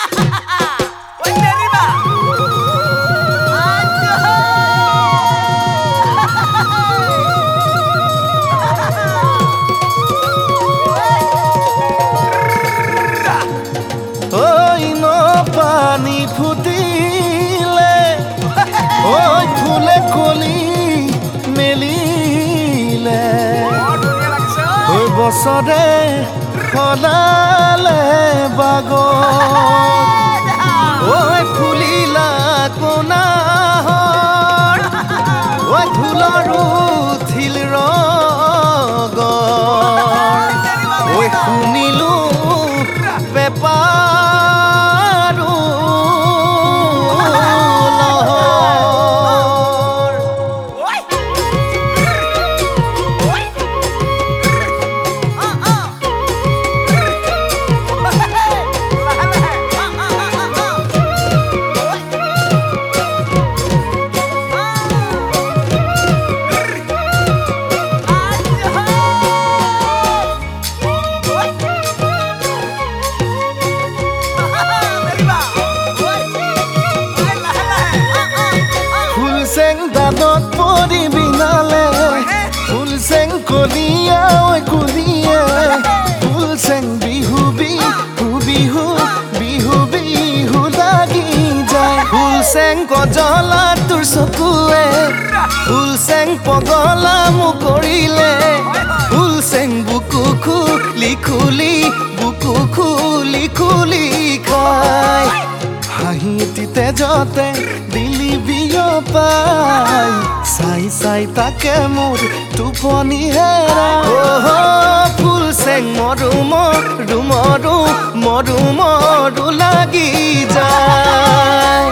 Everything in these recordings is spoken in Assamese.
Oi, Deriva! Oi, no pani ফুটিলে oi ফুলে কলি মেলিলে oi বছৰে সলালে বাগত oi ফুলিলা কোনাহৰ oi ফুলৰ উঠিল ৰগৰ oi শুনিলো বেপাৰো লহৰ ফুলসেং দাঁতত পৰি বিনালে ফুলসেং কলিয়া ঐ কলিয়ে ফুলসেং বিহু বিহু বিহু বিহু বিহু লাগি যায় ফুলসেং কজলা তোৰ চকুৱে ফুলসেং পগলা মোক কৰিলে ফুলসেং বুকু খুলি খুলি বুকু খুলি খুলি খায় হাঁহি তেজতে দিলি বিয়পাই চাই চাই তাকে মোৰ টোপনি হেৰাই ফুলসেং মৰু মৰু মৰু মৰু মৰু লাগি যায়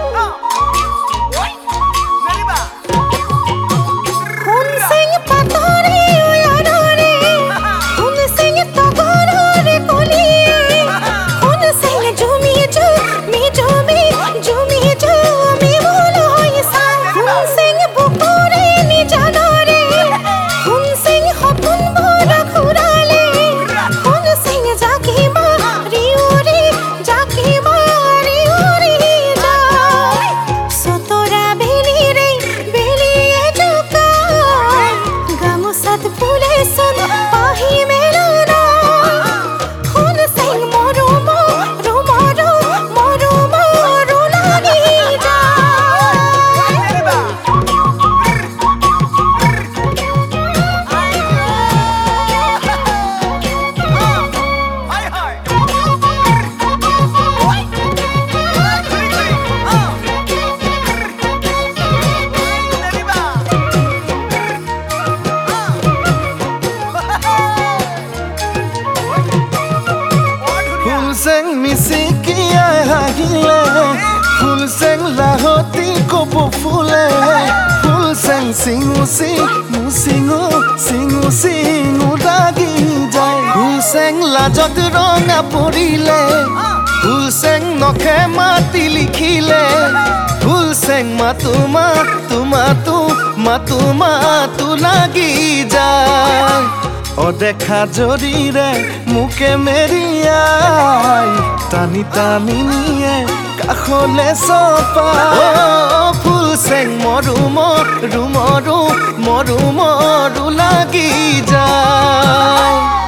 ফুলসেং মিচিকিয়াই হাঁহিলে ফুলসেং লাহতি কব ফুলে ফুলসেং চিঙু চিঙু চিঙু চিঙু চিঙু লাগি যায় ফুলসেং লাজত ৰঙা পৰিলে ফুলসেং নখে মাতি লিখিলে ফুলসেং মাতো মাতো মাতো মাতো মাতো লাগি যায় অদেখা জৰিৰে মুকে মেৰিয়াই টানি টানি নিয়ে কাষলে চপাই ফুলসেং মৰু মৰু মৰু মৰু মৰু লাগি যায়